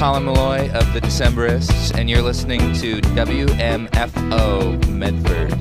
Colin Malloy of the Decemberists, and you're listening to WMFO Medford.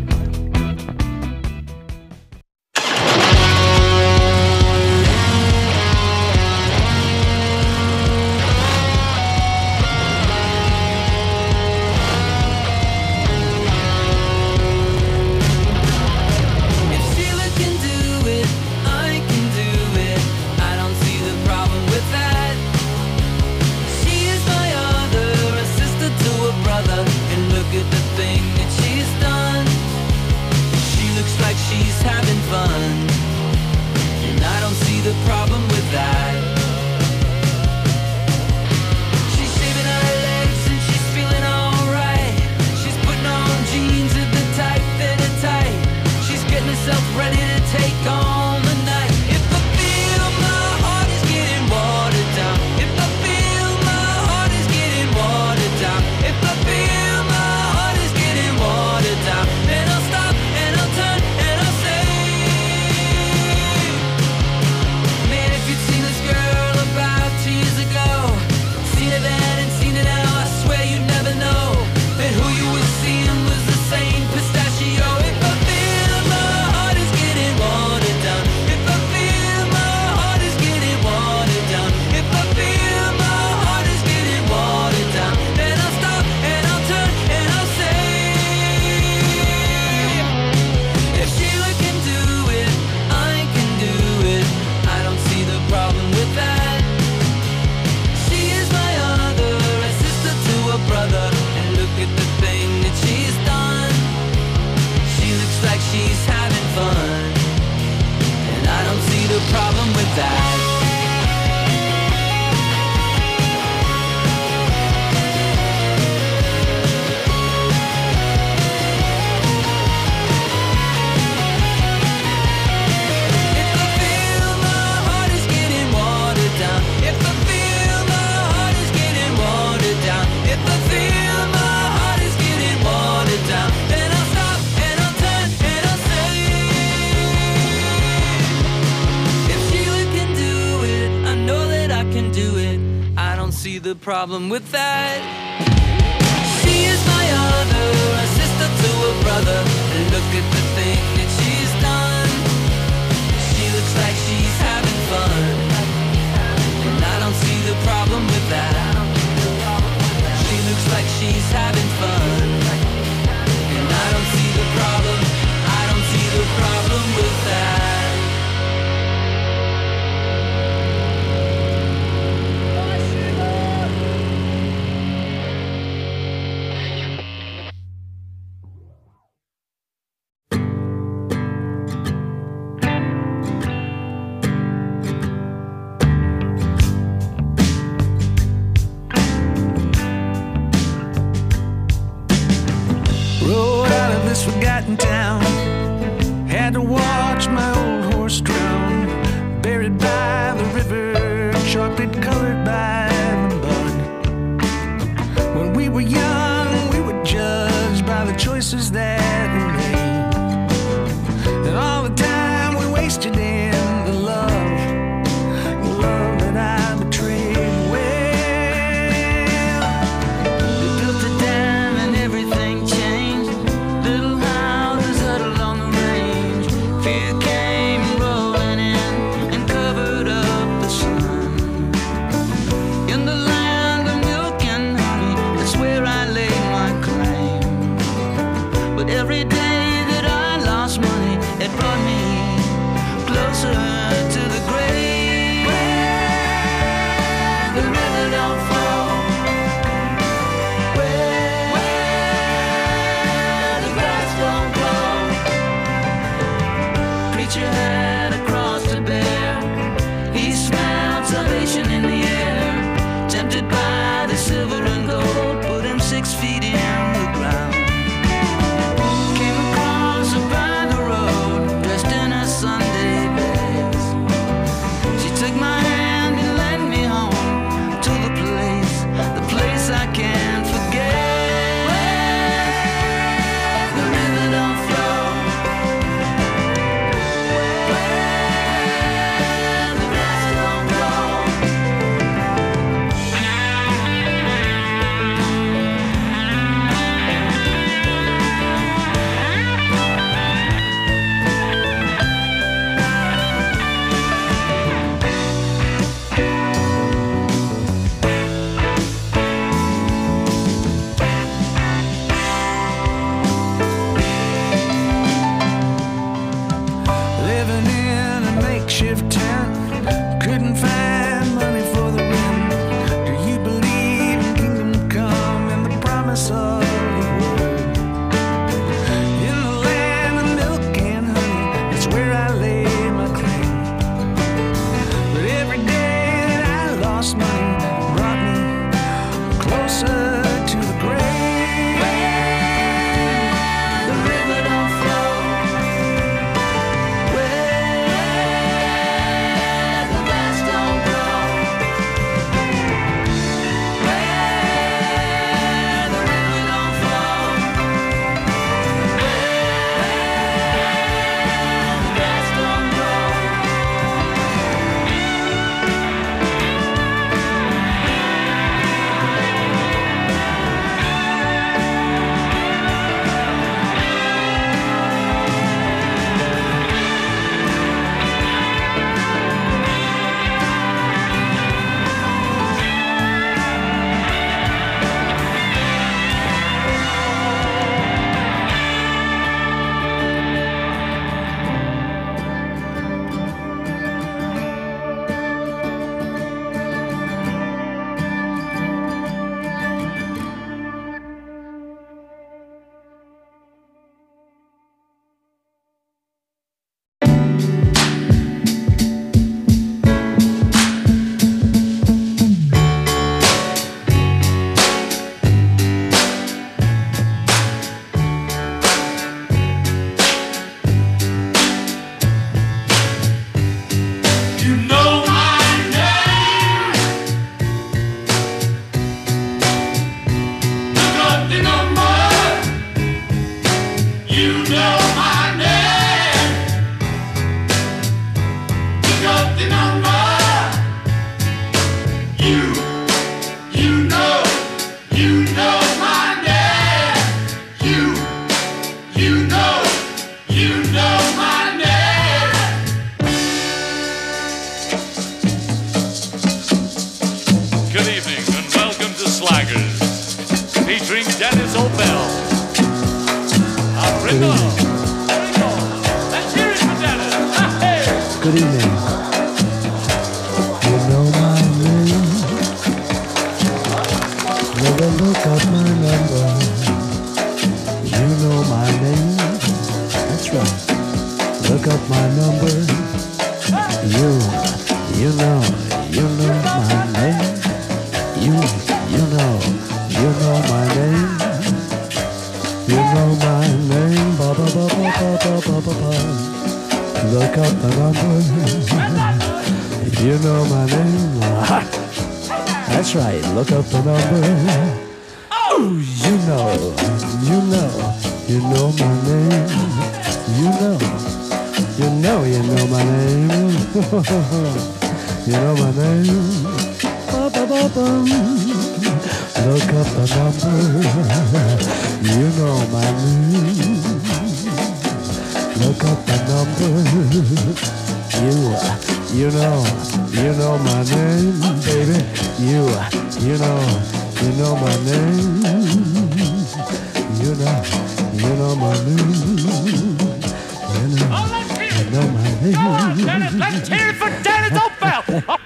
Problem with that. She is my other, a sister to a brother. And look at the thing that she's done. She looks like she's having fun, and I don't see the problem with that. She looks like she's having fun, and I don't see the problem. I don't see the problem with that. Forgotten town, had to watch my old horse drown, buried by the river, chocolate colored by the mud. When we were young, we were judged by the choices that we made, and all the time we wasted in the love that I betrayed. Well, they built a dam and everything changed. Every day that I lost money, it brought me closer to the grave. Where the river don't flow, where the grass don't grow. Preacher had a cross to bear. He smelled salvation in the air. Tempted by the silver and gold, put him 6 feet in the ground. featuring Dennis O'Bell. Ringo. Let's hear it for Dennis. Hey. Good evening. You know my name. Never look up my number. You know my name. That's right. Look up my number. You know my name. You know my name. You know my name. Ba ba ba ba ba ba ba ba. Look up the number. You know my name. That's right. Look up the number. Oh, you know my name. You know my name. You know my name. Ba ba ba ba. Look up the number. You know my name. Look up the number. You know my name, baby. You know my name. You know my name. You know my name. Dennis, let's hear it for Dennis O'Bell.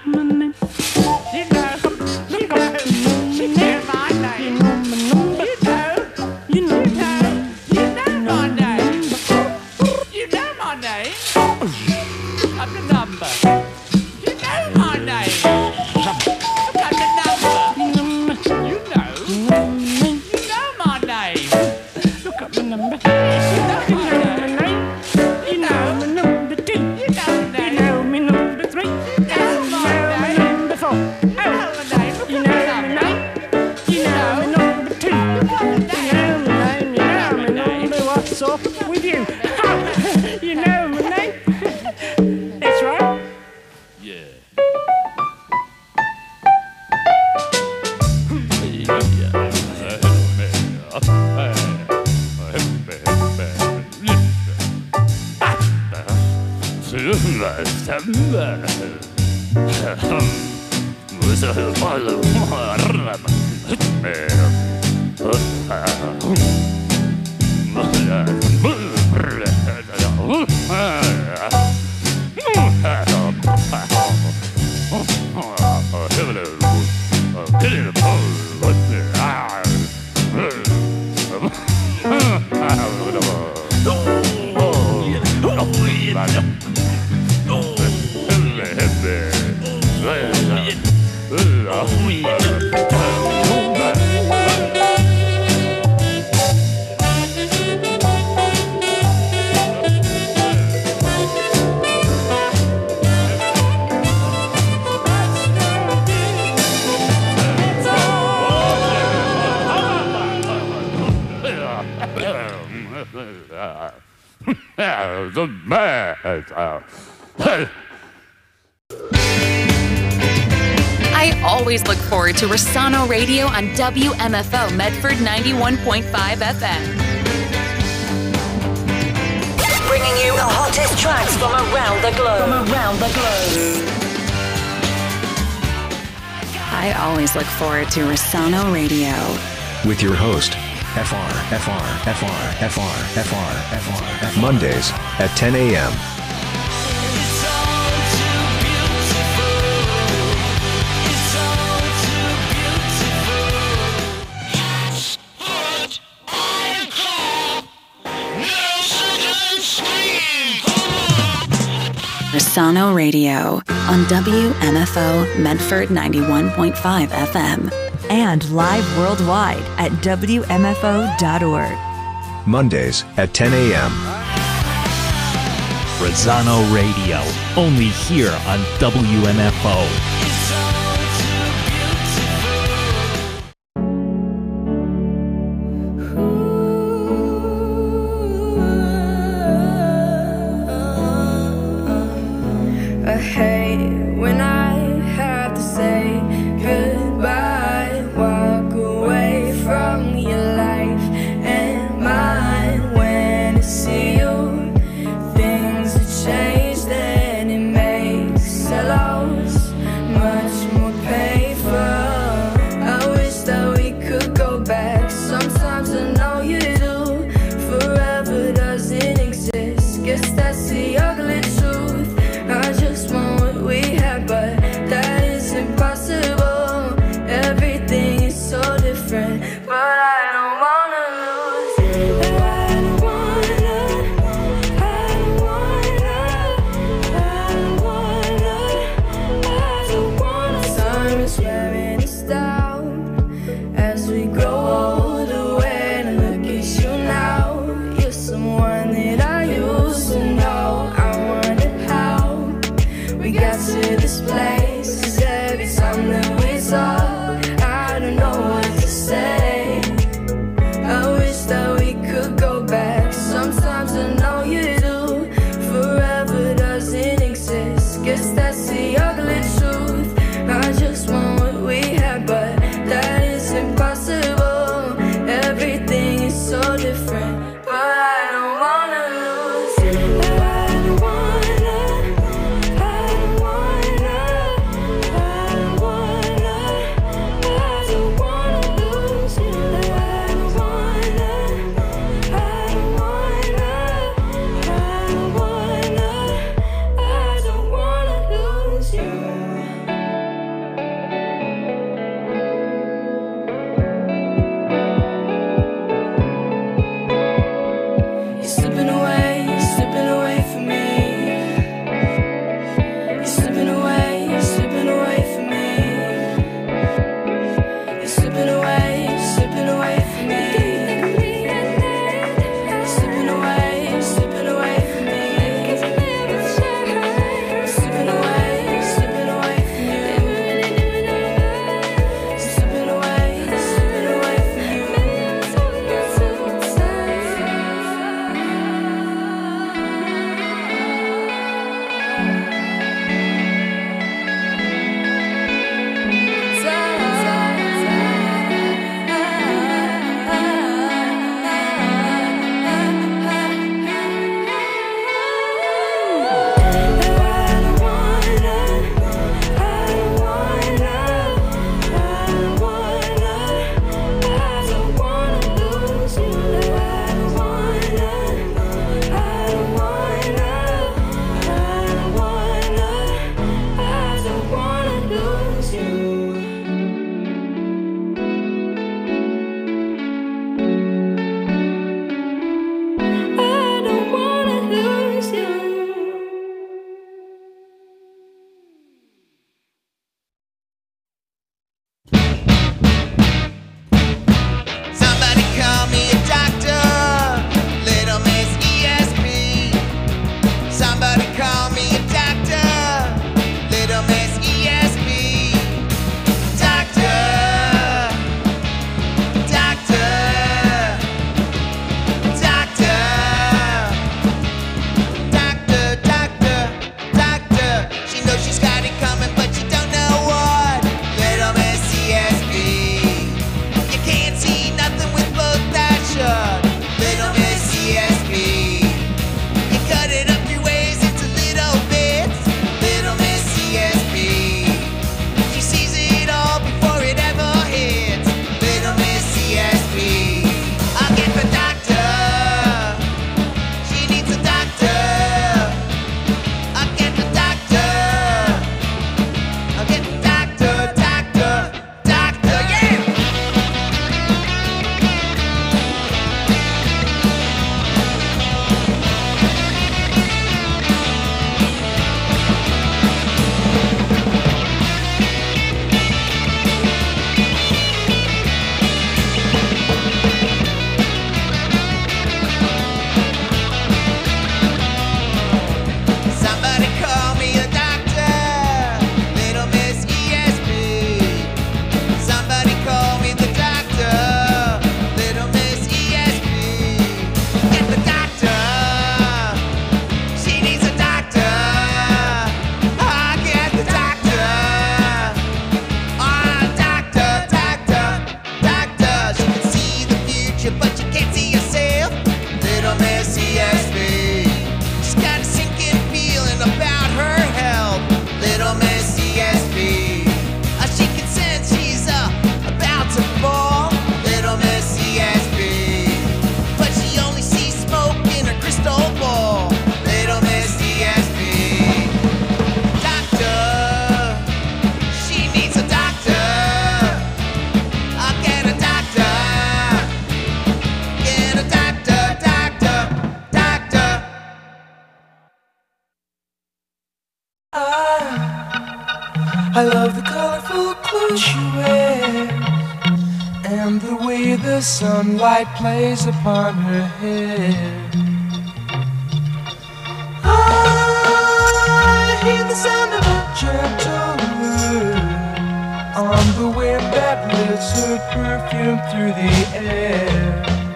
With you. You know my name. That's right. Yeah. I always look forward to Rossano Radio on WMFO Medford 91.5 FM. Bringing you the hottest tracks from around the globe. I always look forward to Rossano Radio. With your host, FR. Mondays at 10 a.m. Rossano Radio on WMFO Medford 91.5 FM. And live worldwide at WMFO.org. Mondays at 10 a.m. Rossano Radio, only here on WMFO. When I have to say goodbye, walk away from your life and mine. When I see you, things have changed and it makes a loss. but I don't wanna lose it. I don't wanna. Time is wearing us down as we grow older. When I look at you now, you're someone that I used to know. I wondered how we got to this place, 'cause every time that we talk, I don't know what to say. I love the colorful clothes she wears and the way the sunlight plays upon her hair. I hear the sound of a gentle word on the wind that lifts her perfume through the air.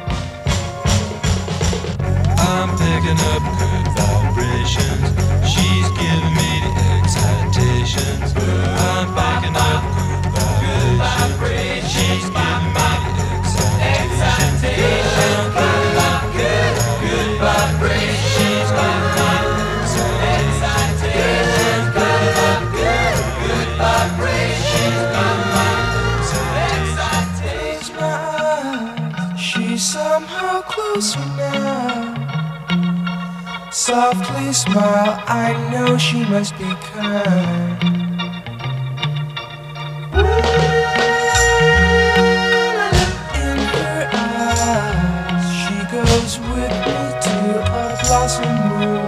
I'm picking up good vibrations. She's giving me the excitations. I'm picking up good vibrations. She's giving me the excitations. I'm picking up good vibrations. She's giving me the excitations. Picking up good vibrations. She's giving me the excitations. Close my eyes. She's somehow closer now. Softly smile, I know she must be kind. In her eyes, she goes with me to a blossom room.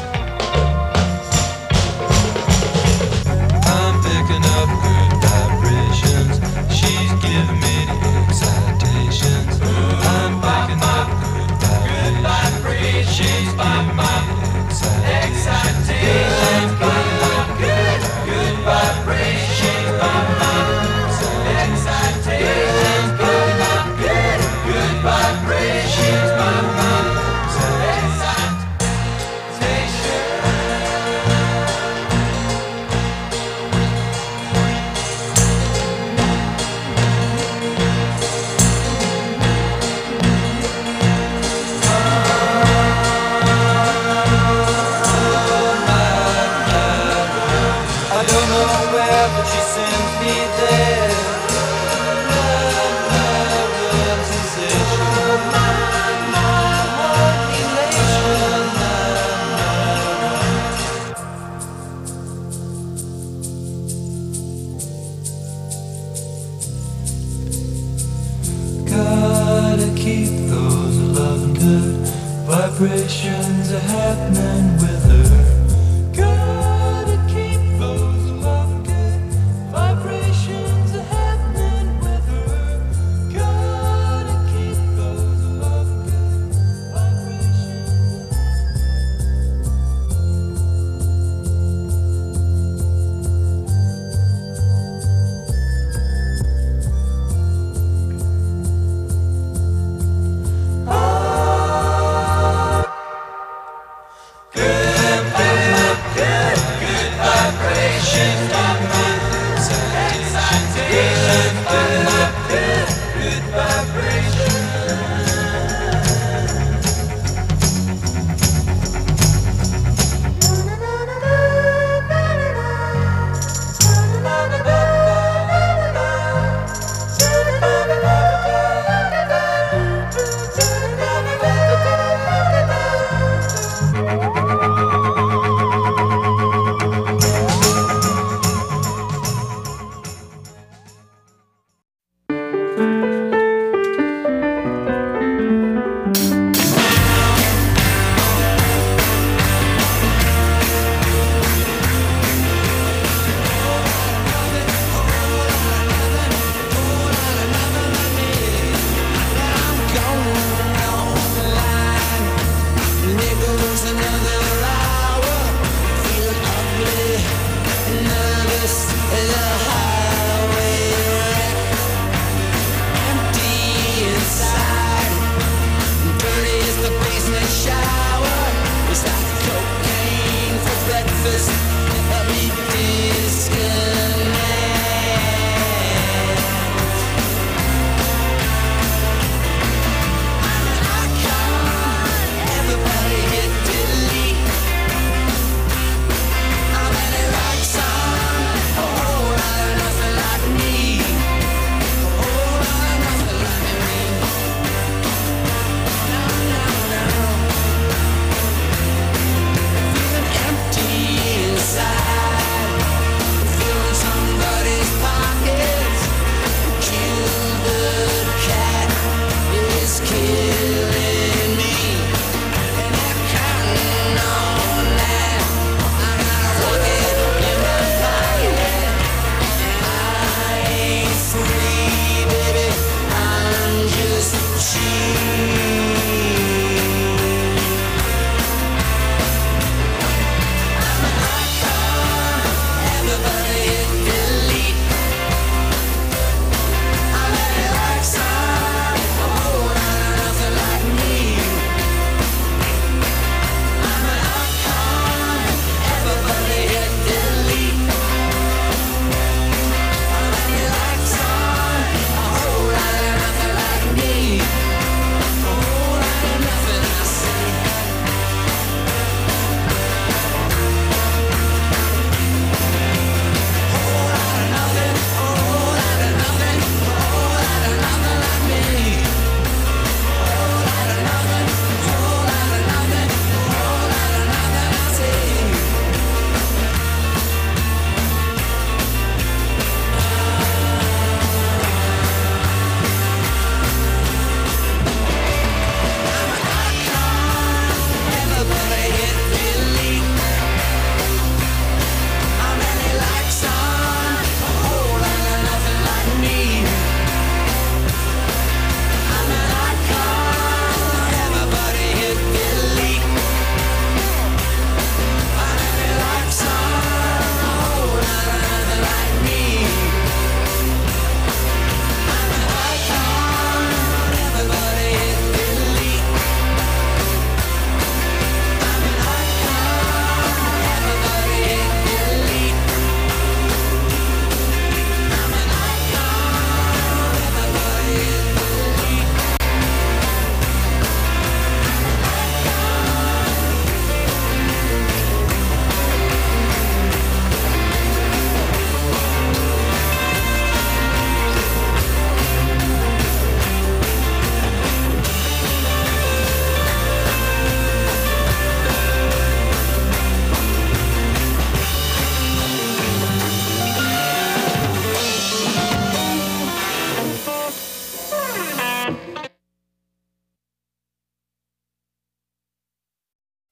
I'm picking up good vibrations. She's giving me the excitations. I'm picking up good vibrations. She's giving me excitations. Picking up good vibrations. Excitations. Picking up good vibrations. But she sends me there. Love, sensation. Gotta keep those loving good vibrations are happening with her. Gotta keep those loving good vibrations are happening with her. Gotta keep those loving good vibrations. Good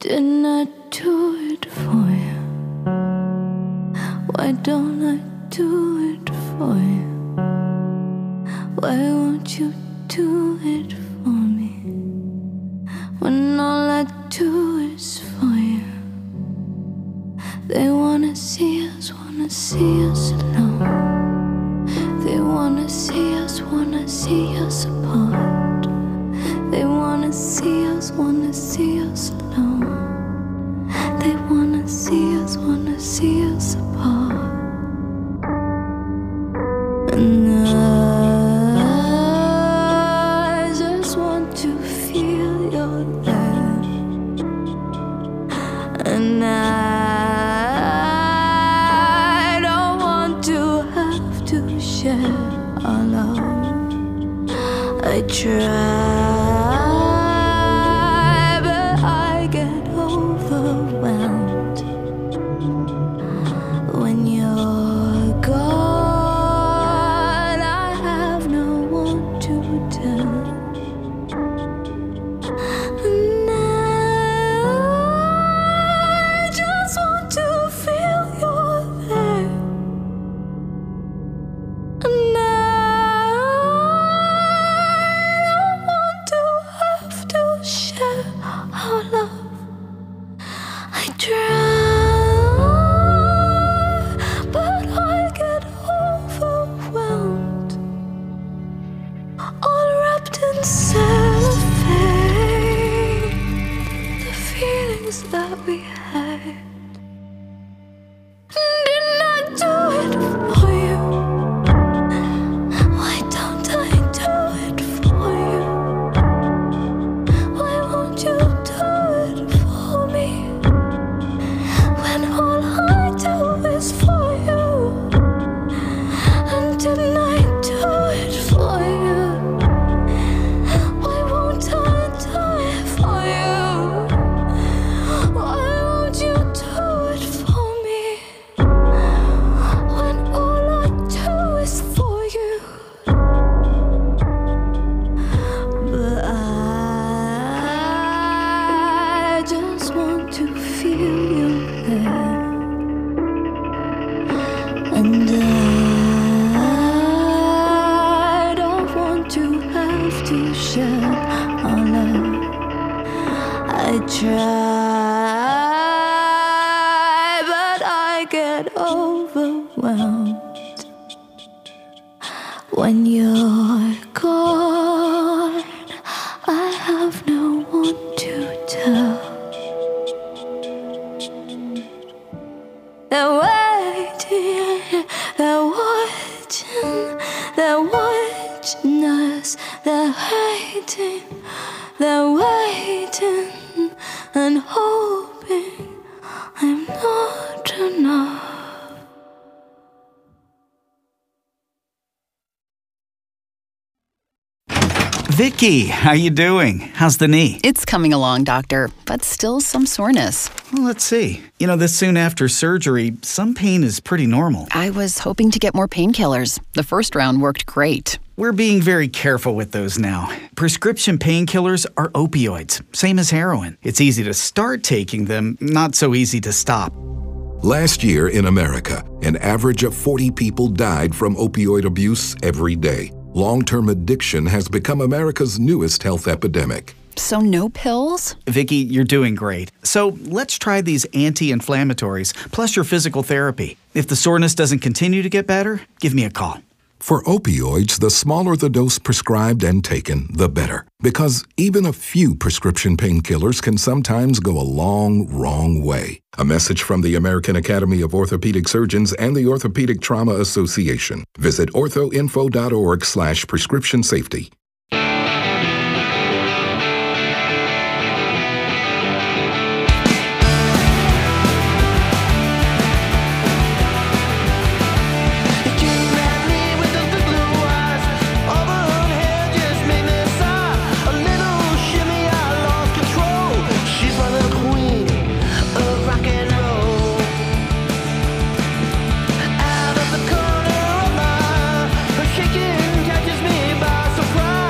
Didn't I do it for you? Why don't I do it for you? Why won't you do it for me? When all I do is for you. They wanna see us alone. They wanna see us apart. They wanna see us alone. They wanna see us apart. And I just want to feel your love. And I don't want to have to share our love. I try, but I get overwhelmed when you're gone. I have no one to tell. And I just want to feel you're there. And I don't want to have to share our love. I try, but I get overwhelmed, all wrapped in cellophane. The feelings that we had. Didn't I do it for you? Why don't I do it for you? Why won't you do it for me? When all I do is for you. And didn't I do it for you? Why won't I do it for you? Why won't you do it for me? When all I do is for you. But I just want to feel you there. And I don't want to have to share our love. I try, but I get overwhelmed when you're gone. I have no one to tell. They're waiting, they're watching, they're watching us. They're waiting and hoping I'm not enough. Vicky, how you doing? How's the knee? It's coming along, doctor, but still some soreness. Well, let's see. You know, this soon after surgery, some pain is pretty normal. I was hoping to get more painkillers. The first round worked great. We're being very careful with those now. Prescription painkillers are opioids, same as heroin. It's easy to start taking them, not so easy to stop. Last year in America, an average of 40 people died from opioid abuse every day. Long-term addiction has become America's newest health epidemic. So no pills? Vicky, you're doing great. So let's try these anti-inflammatories, plus your physical therapy. If the soreness doesn't continue to get better, give me a call. For opioids, the smaller the dose prescribed and taken, the better. Because even a few prescription painkillers can sometimes go a long, wrong way. A message from the American Academy of Orthopedic Surgeons and the Orthopedic Trauma Association. Visit orthoinfo.org/prescription safety. Shaking catches me by surprise.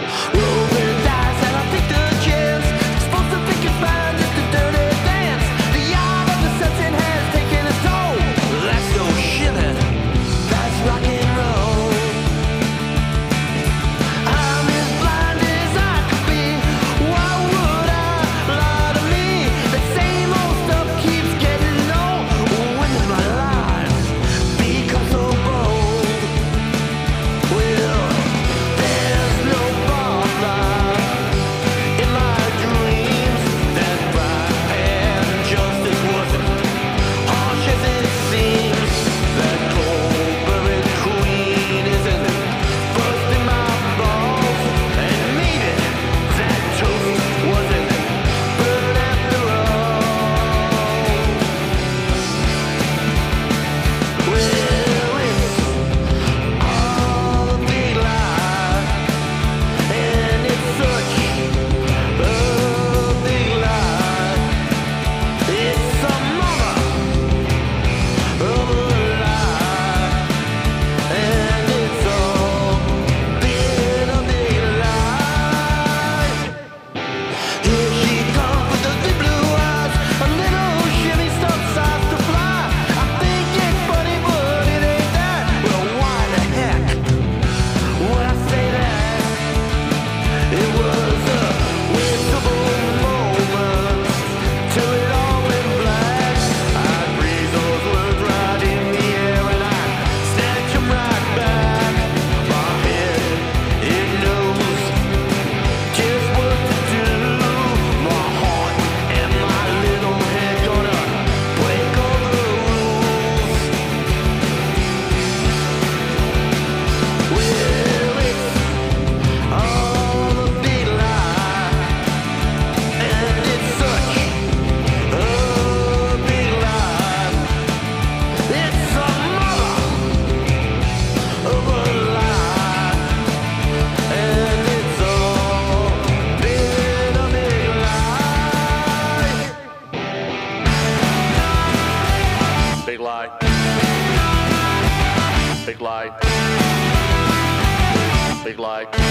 Big lie. Did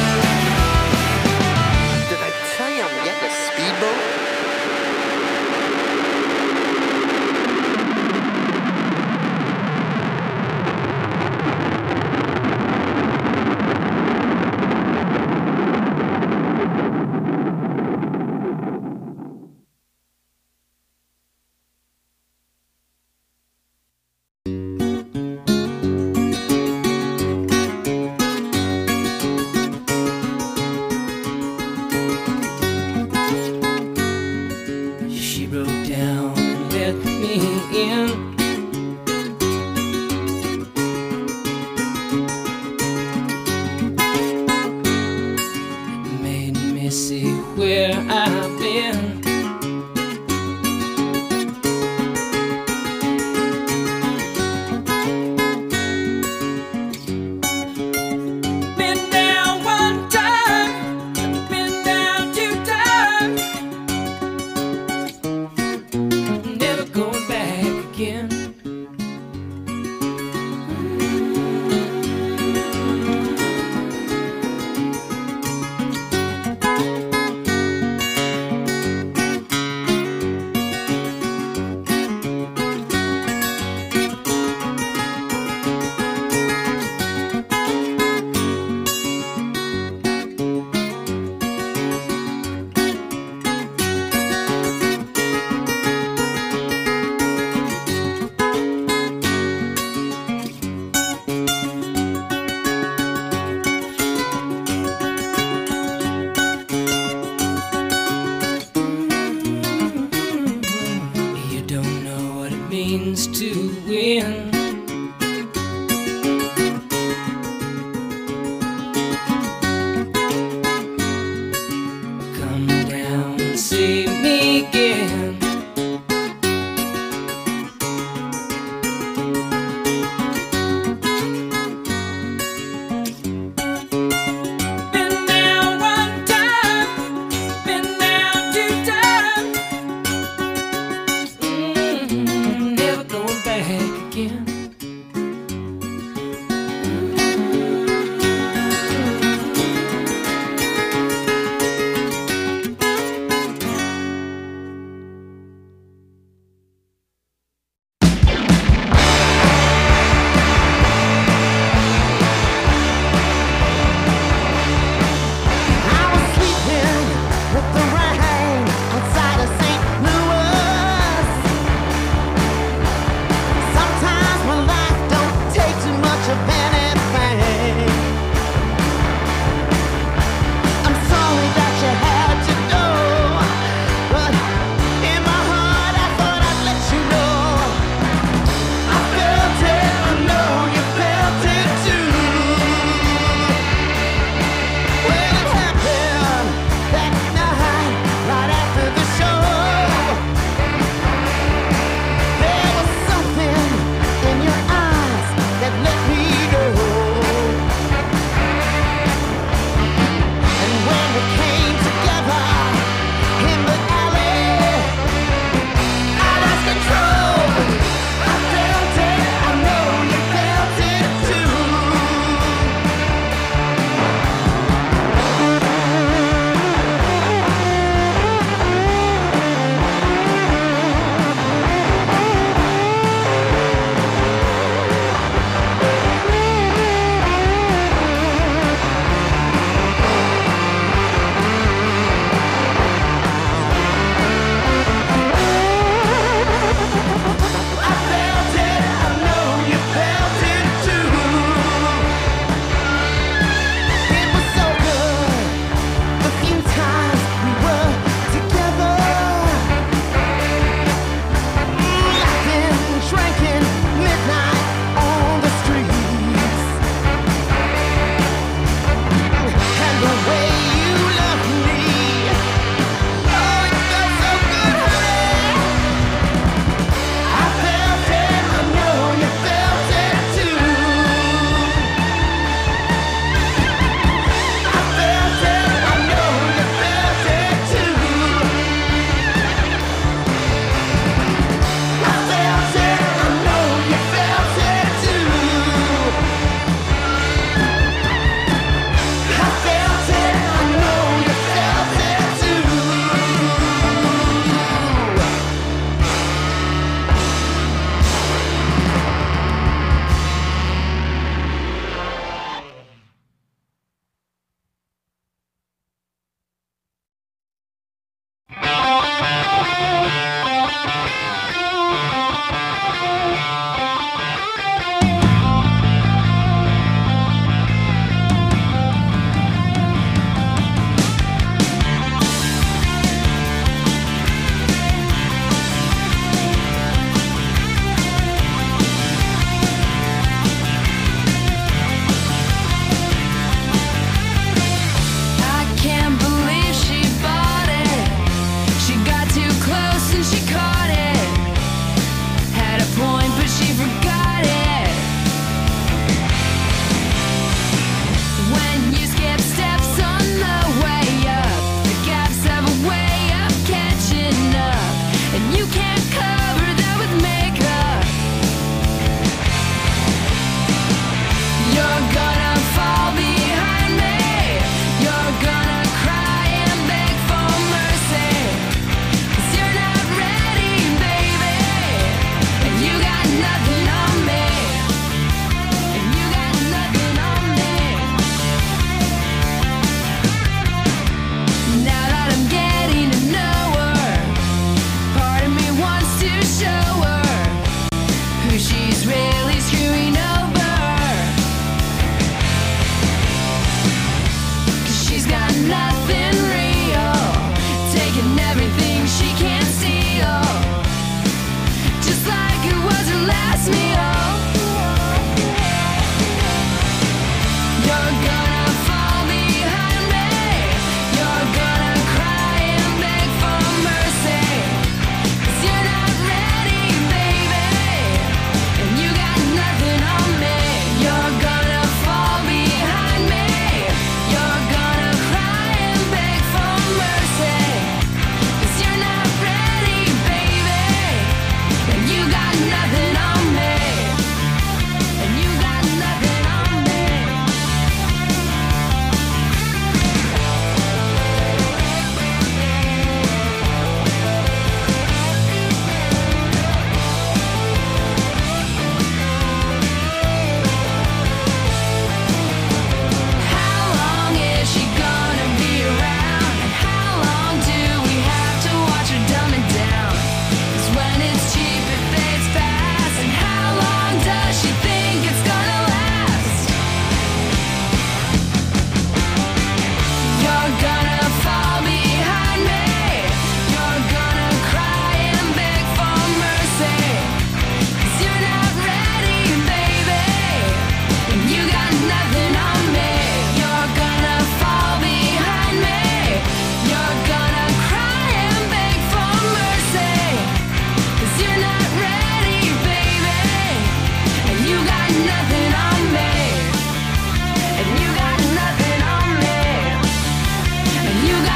I tell you I'm getting a speedboat?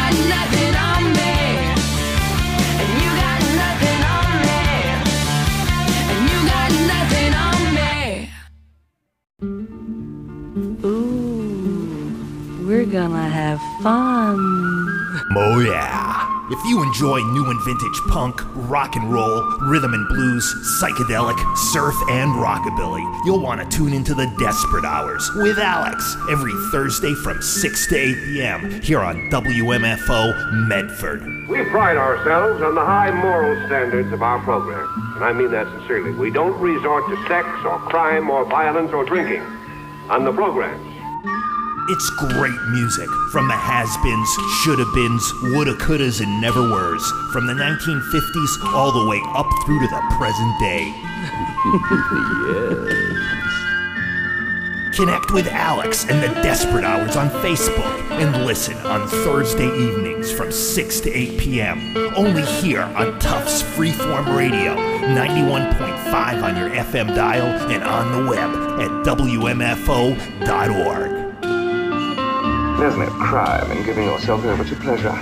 got nothing on me. And you got nothing on me. And you got nothing on me. Ooh, we're gonna have fun. Oh yeah. If you enjoy new and vintage punk, rock and roll, rhythm and blues, psychedelic, surf, and rockabilly, you'll want to tune into the Desperate Hours with Alex every Thursday from 6 to 8 p.m. here on WMFO Medford. We pride ourselves on the high moral standards of our program, and I mean that sincerely. We don't resort to sex or crime or violence or drinking on the programs. It's great music from the has-beens, shoulda-beens, woulda, couldas, and never-weres, from the 1950s all the way up through to the present day. Yes. Connect with Alex and the Desperate Hours on Facebook and listen on Thursday evenings from 6 to 8 p.m. Only here on Tufts Freeform Radio, 91.5 on your FM dial and on the web at WMFO.org. There's no crime in giving yourself over to pleasure.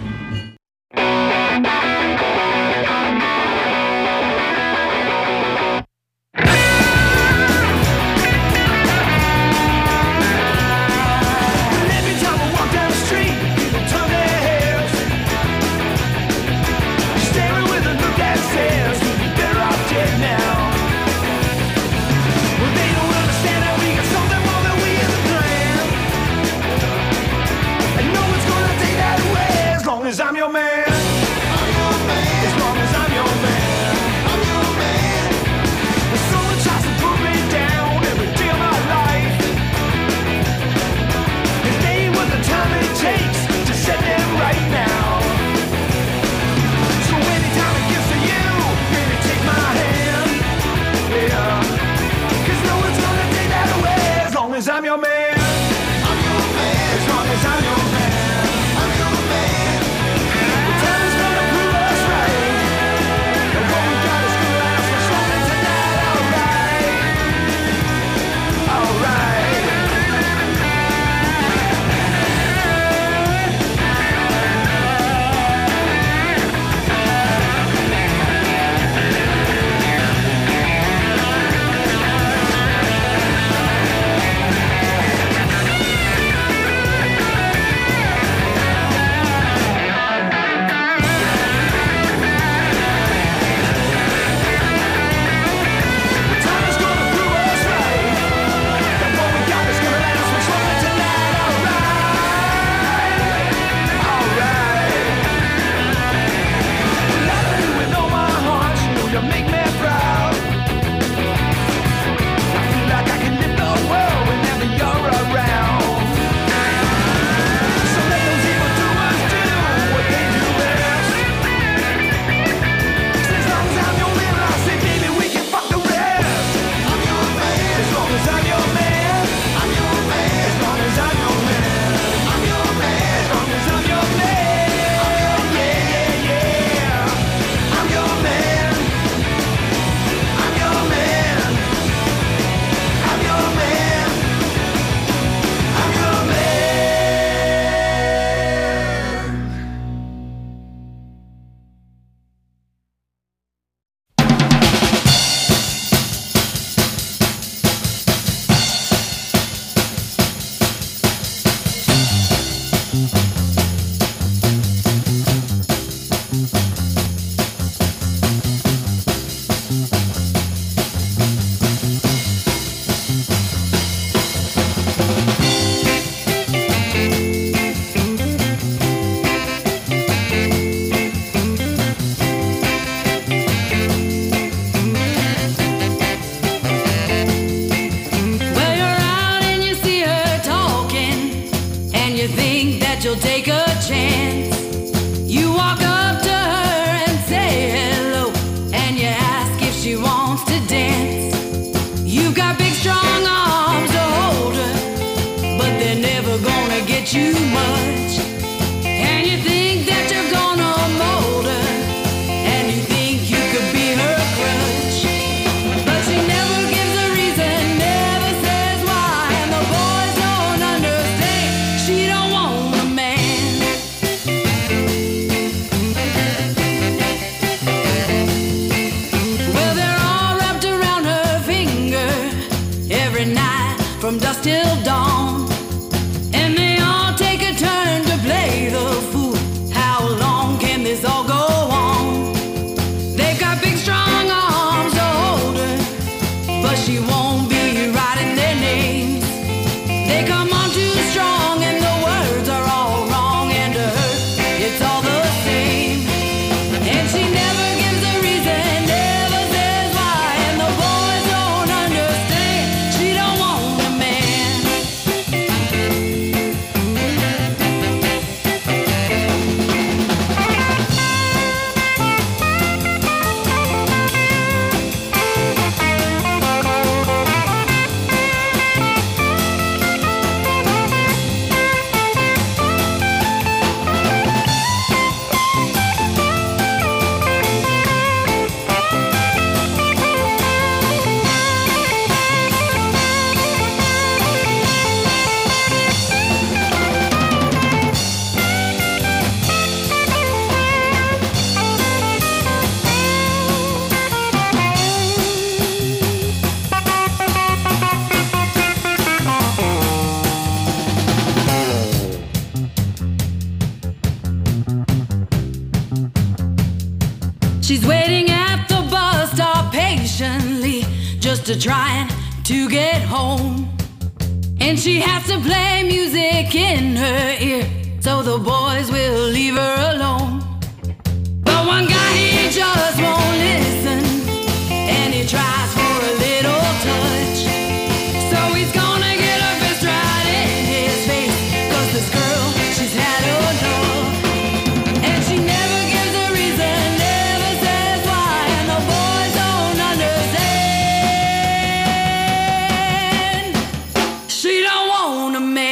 I'm your man. I'm your man. As long as I'm your man. I'm your man. When someone tries to put me down every day of my life, it ain't worth the time it takes to set them right now. So anytime it gets to you, baby, take my hand. Yeah. 'Cause no one's gonna take that away as long as I'm your man. I'm your man. As long as I'm your man. I'm your man. Too much, and you think that you're gonna mold her, and you think you could be her crutch, but she never gives a reason, never says why, and the boys don't understand. She don't want a man. She's waiting at the bus stop patiently, just trying to get home. And she has to play music in her ear, so the boys will leave her alone. But one guy, he just won't listen, and he tries for a little touch. So he's gonna get a fist right in his face, 'cause this girl, she's had enough. And she never gives a reason, never says why, and the boys don't understand. She don't want a man.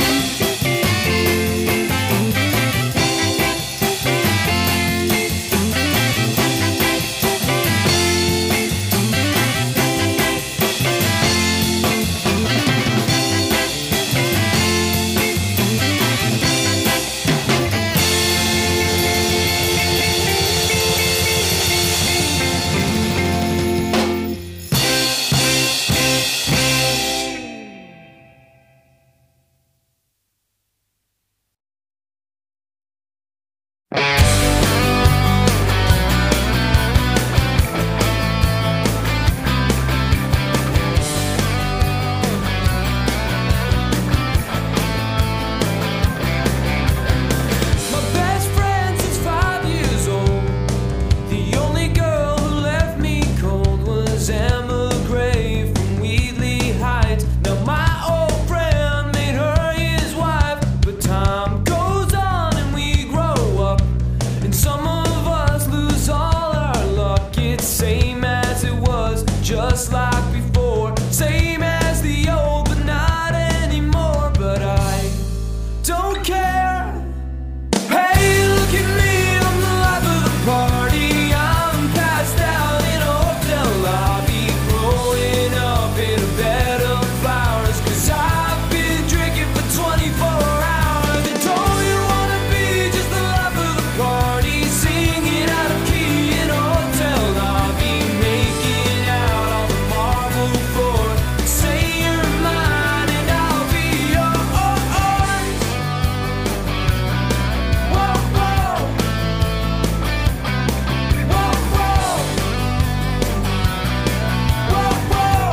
Just like before, same as the old, but not anymore. But I don't care. Hey, look at me, I'm the life of the party. I'm passed out in a hotel lobby, growing up in a bed of flowers, 'cause I've been drinking for 24 hours. And don't you wanna be just the life of the party, singing out of key in a hotel lobby, making out on the marble floor. Say you're mine and I'll be yours. Whoa, whoa. Whoa, whoa. Whoa, whoa.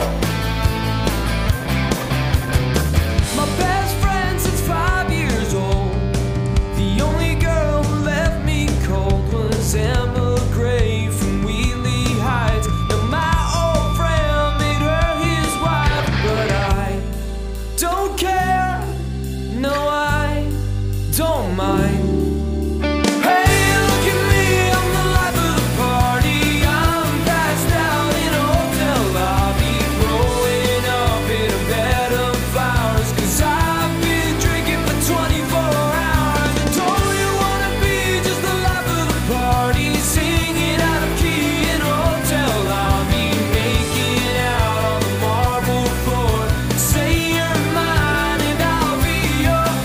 My best friend since 5 years old. The only girl who left me cold was Emma Gray from Wheatley Heights. Now my old friend made her his wife, but I don't care. No, I don't mind. Hey, look at me, I'm the life of the party. I'm passed out in a hotel lobby, growing up in a bed of flowers, 'cause I've been drinking for 24 hours. And don't you wanna be just the life of the party, singing out of key in a hotel lobby, making out on the marble floor. Say you're mine and I'll be yours.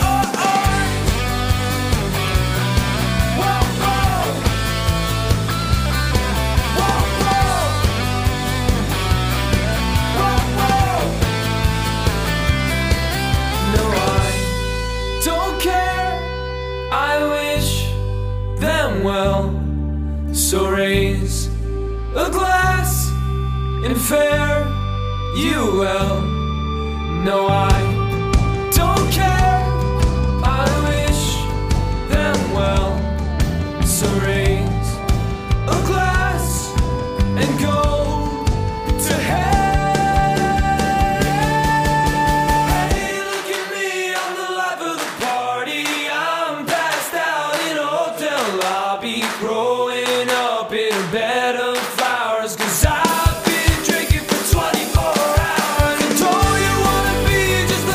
Whoa, whoa. Whoa, whoa. Whoa, whoa. No, I don't care. I wish them well. So raise a glass and fare you well. No, I don't care. I wish them well. So raise a glass and go to hell. Hey, look at me, I'm the life of the party. I'm passed out in a hotel lobby, growing up in a bed of flowers, 'cause I've been drinking for 24 hours. And don't you wanna be just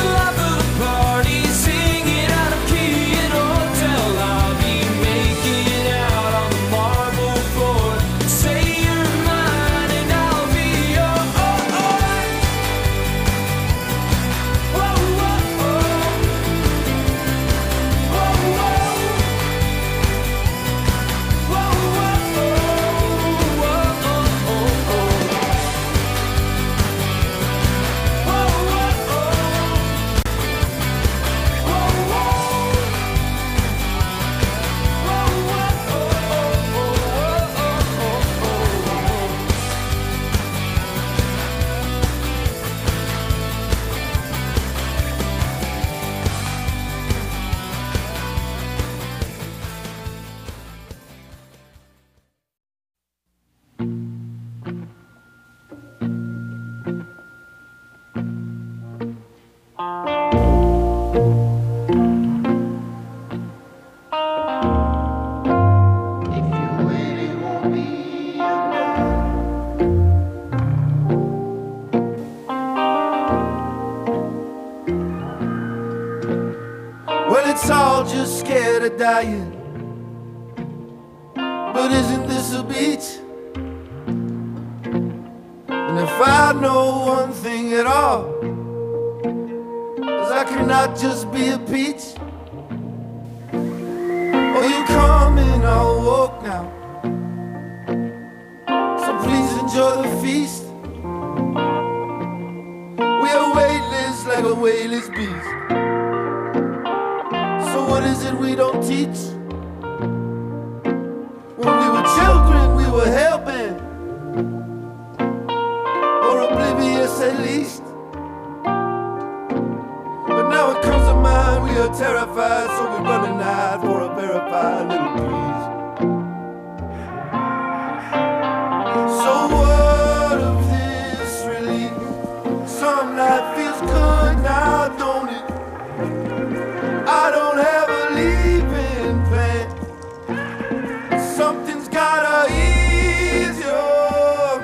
dying. But isn't this a beach? And if I know one thing at all, is I cannot just be a peach. Oh, you come in, I'll walk now. So please enjoy the feast. We are weightless like a weightless beast. So what is it we don't teach? When we were children, we were hell-bent, or oblivious at least. But now it comes to mind, we are terrified, so we're running out for a verified little please. So what of this relief? Some life feels good now, don't it? I don't have a leaving plan. Something's gotta ease your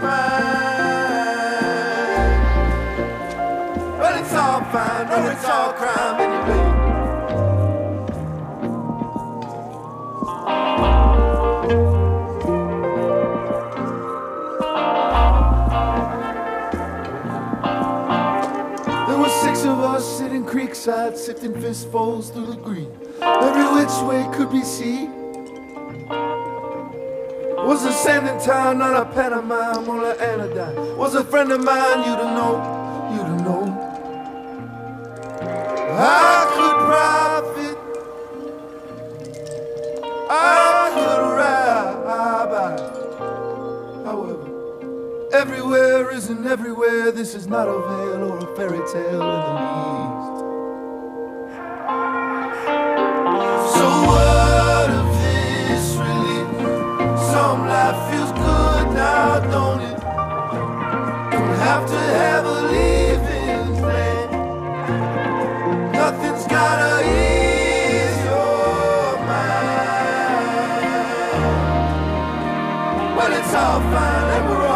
mind. Well, it's all fine, well, it's all crime anyway. There were 6 of us sitting creekside, sifting fistfuls through the green. Every which way could be seen. Was a sand in town, not a pantomime or an anodyne. Was a friend of mine, you to know, you to know. I could profit, I could rabbi. However, everywhere isn't everywhere. This is not a veil or a fairy tale in the least. So what of this relief? Some life feels good now, don't it? Don't have to have a leaving plan. Nothing's gotta ease your mind. Well, it's all fine and we're